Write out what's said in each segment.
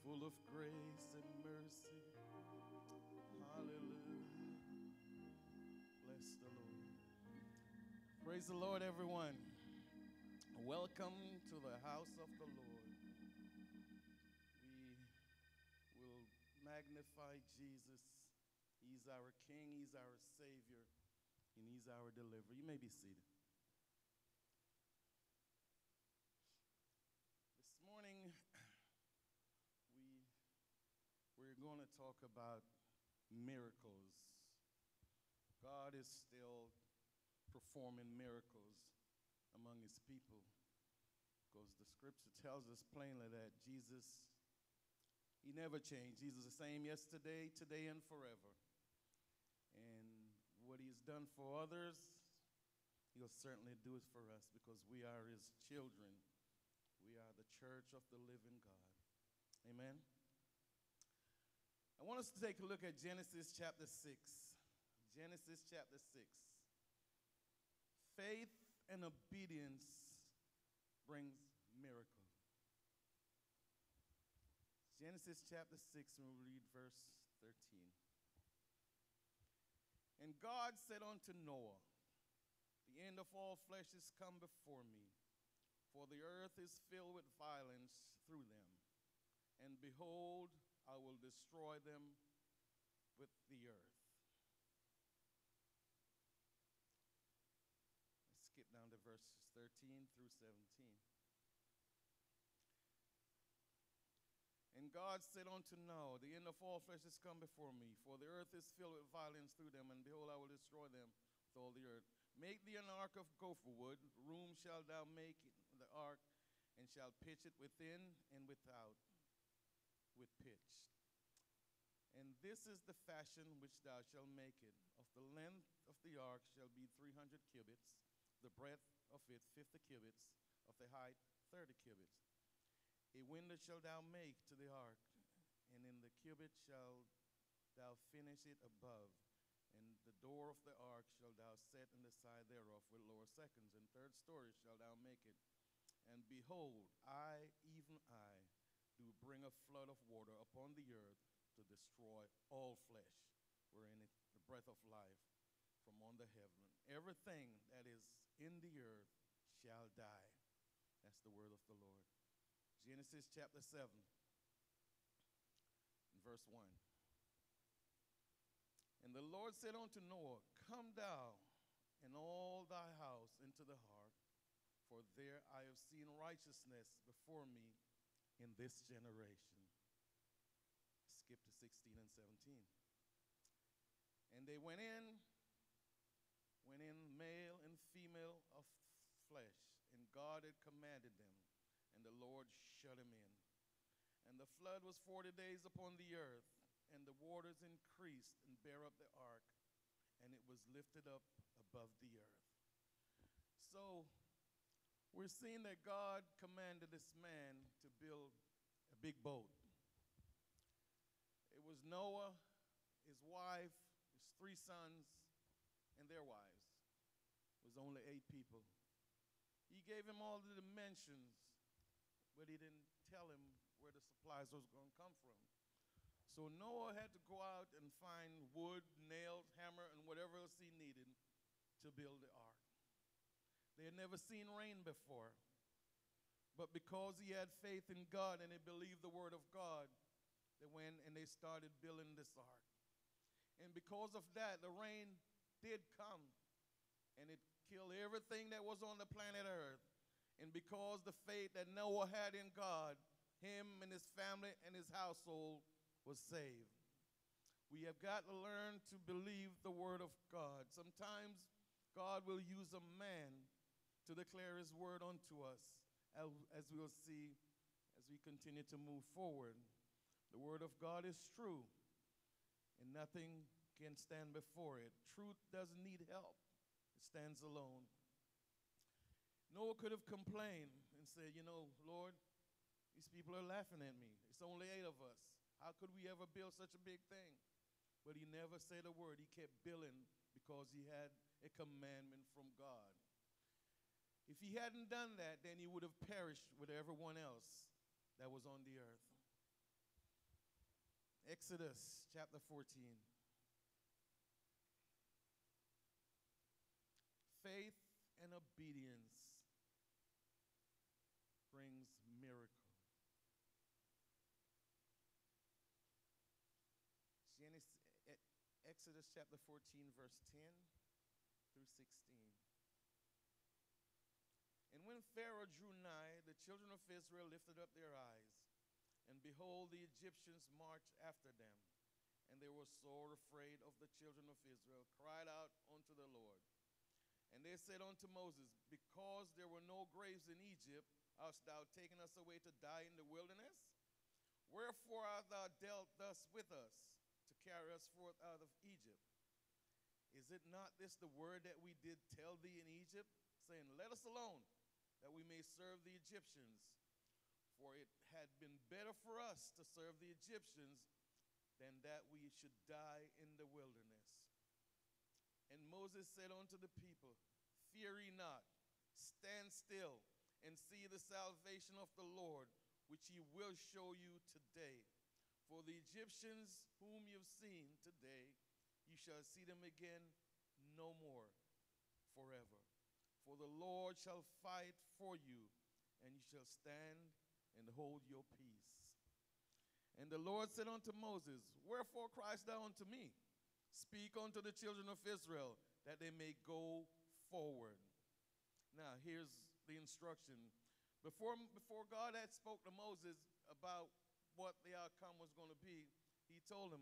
full of grace and mercy. Hallelujah. Bless the Lord. Praise the Lord, everyone. Welcome to the house of the Lord. We will magnify Jesus. He's our King, He's our Savior, and He's our deliverer. You may be seated. This morning, we're going to talk about miracles. God is still performing miracles among His people because the scripture tells us plainly that Jesus, He never changed. Jesus is the same yesterday, today, and forever. And what He's done for others, He'll certainly do it for us because we are His children. We are the church of the living God. Amen. I want us to take a look at Genesis chapter 6. Genesis chapter 6. Faith and obedience brings miracle. Genesis chapter 6, and we'll read verse 13. And God said unto Noah, the end of all flesh is come before me, for the earth is filled with violence through them. And behold, I will destroy them with the earth. Let's skip down to verses 13 through 17. And God said unto Noah, the end of all flesh is come before me, for the earth is filled with violence through them, and behold, I will destroy them with all the earth. Make thee an ark of gopher wood, room shalt thou make the ark, and shalt pitch it within and without with pitch. And this is the fashion which thou shalt make it. Of the length of the ark shall be 300 cubits, the breadth of it 50 cubits, of the height 30 cubits. A window shalt thou make to the ark, and in the cubit shalt thou finish it above. And the door of the ark shalt thou set in the side thereof with lower seconds, and third story shalt thou make it. And behold, I, even I, do bring a flood of water upon the earth to destroy all flesh, wherein is the breath of life from on the heaven. Everything that is in the earth shall die. That's the word of the Lord. Genesis chapter 7, and verse 1. And the Lord said unto Noah, come thou and all thy house into the ark, for there I have seen righteousness before me in this generation. Skip to 16 and 17. And they went in male and female of flesh, and God had commanded them, and the Lord shut him in. And the flood was 40 days upon the earth, and the waters increased and bare up the ark, and it was lifted up above the earth. So we're seeing that God commanded this man to build a big boat. It was Noah, his wife, his 3 sons, and their wives. It was only 8 people. He gave him all the dimensions, but he didn't tell him where the supplies was going to come from. So Noah had to go out and find wood, nails, hammer, and whatever else he needed to build the ark. They had never seen rain before, but because he had faith in God and he believed the word of God, they went and they started building this ark. And because of that, the rain did come, and it killed everything that was on the planet Earth. And because the faith that Noah had in God, him and his family and his household was saved. We have got to learn to believe the word of God. Sometimes God will use a man to declare his word unto us, as we'll see as we continue to move forward. The word of God is true, and nothing can stand before it. Truth doesn't need help. It stands alone. Noah could have complained and said, you know, Lord, these people are laughing at me. It's only 8 of us. How could we ever build such a big thing? But he never said a word. He kept building because he had a commandment from God. If he hadn't done that, then he would have perished with everyone else that was on the earth. Exodus chapter 14. Faith and obedience brings miracle. Exodus chapter 14, verse 10 through 16. And when Pharaoh drew nigh, the children of Israel lifted up their eyes, and behold, the Egyptians marched after them. And they were sore afraid of the children of Israel, cried out unto the Lord. And they said unto Moses, because there were no graves in Egypt, hast thou taken us away to die in the wilderness? Wherefore art thou dealt thus with us, to carry us forth out of Egypt? Is it not this the word that we did tell thee in Egypt, saying, let us alone, that we may serve the Egyptians? For it had been better for us to serve the Egyptians than that we should die in the wilderness. And Moses said unto the people, fear ye not, stand still, and see the salvation of the Lord, which he will show you today. For the Egyptians whom you have seen today, you shall see them again no more forever. For the Lord shall fight for you, and you shall stand and hold your peace. And the Lord said unto Moses, wherefore criest thou unto me? Speak unto the children of Israel, that they may go forward. Now, here's the instruction. Before God had spoke to Moses about what the outcome was going to be, he told him,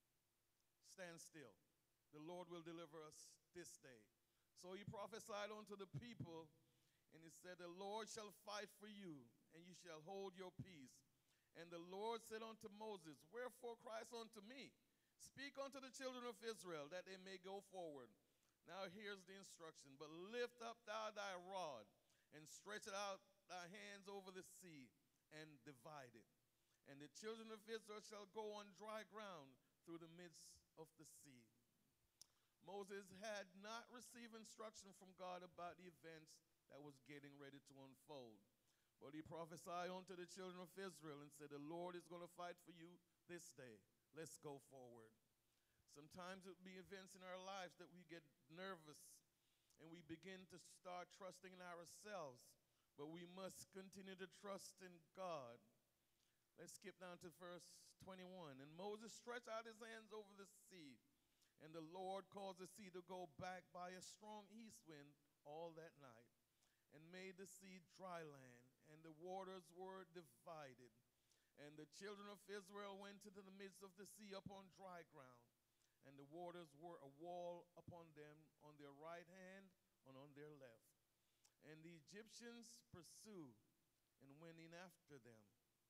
stand still. The Lord will deliver us this day. So he prophesied unto the people, and he said, the Lord shall fight for you, and you shall hold your peace. And the Lord said unto Moses, wherefore criest unto me? Speak unto the children of Israel, that they may go forward. Now here's the instruction. But lift up thou thy rod, and stretch out thy hands over the sea, and divide it. And the children of Israel shall go on dry ground through the midst of the sea. Moses had not received instruction from God about the events that was getting ready to unfold. But he prophesied unto the children of Israel and said, the Lord is going to fight for you this day. Let's go forward. Sometimes it will be events in our lives that we get nervous and we begin to start trusting in ourselves. But we must continue to trust in God. Let's skip down to verse 21. And Moses stretched out his hands over the sea, and the Lord caused the sea to go back by a strong east wind all that night, and made the sea dry land, and the waters were divided. And the children of Israel went into the midst of the sea upon dry ground, and the waters were a wall upon them on their right hand and on their left. And the Egyptians pursued and went in after them.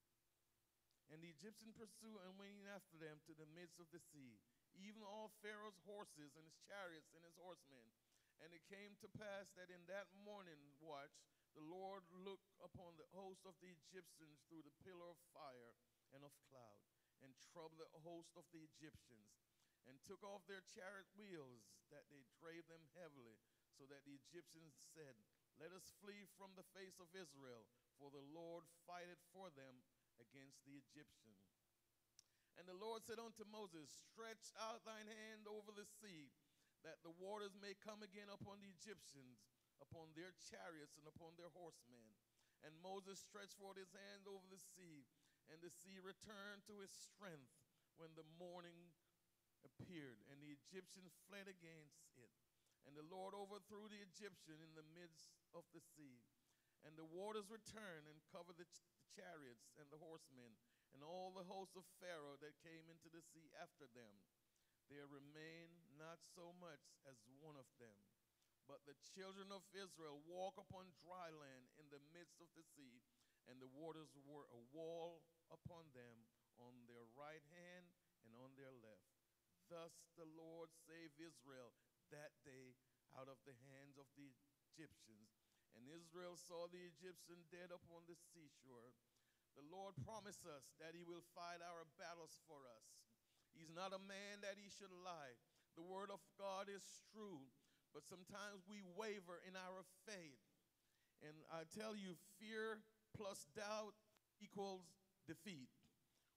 And the Egyptians pursued and went in after them to the midst of the sea, even all Pharaoh's horses and his chariots and his horsemen. And it came to pass that in that morning watch, the Lord looked upon the host of the Egyptians through the pillar of fire and of cloud, and troubled the host of the Egyptians, and took off their chariot wheels, that they drave them heavily, so that the Egyptians said, let us flee from the face of Israel, for the Lord fighteth for them against the Egyptians. And the Lord said unto Moses, stretch out thine hand over the sea, that the waters may come again upon the Egyptians, upon their chariots and upon their horsemen. And Moses stretched forth his hand over the sea, and the sea returned to its strength when the morning appeared, and the Egyptians fled against it. And the Lord overthrew the Egyptian in the midst of the sea. And the waters returned and covered the chariots and the horsemen, and all the hosts of Pharaoh that came into the sea after them. There remained not so much as one of them. But the children of Israel walked upon dry land in the midst of the sea, and the waters were a wall upon them on their right hand and on their left. Thus the Lord saved Israel that day out of the hands of the Egyptians. And Israel saw the Egyptian dead upon the seashore. The Lord promised us that he will fight our battles for us. He's not a man that he should lie. The word of God is true, but sometimes we waver in our faith. And I tell you, fear plus doubt equals defeat.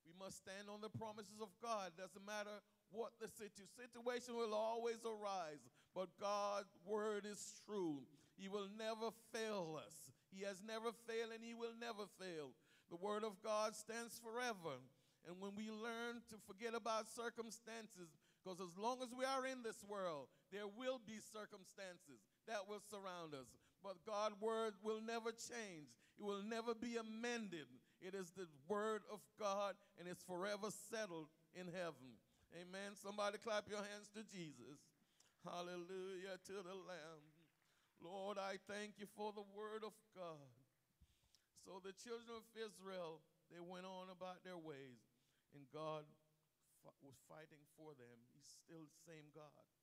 We must stand on the promises of God. Doesn't matter what the situation will always arise, but God's word is true. He will never fail us. He has never failed and he will never fail. The word of God stands forever. And when we learn to forget about circumstances, because as long as we are in this world, there will be circumstances that will surround us. But God's word will never change. It will never be amended. It is the word of God, and it's forever settled in heaven. Amen. Somebody clap your hands to Jesus. Hallelujah to the Lamb. Lord, I thank you for the word of God. So the children of Israel, they went on about their ways, and God was fighting for them. He's still the same God.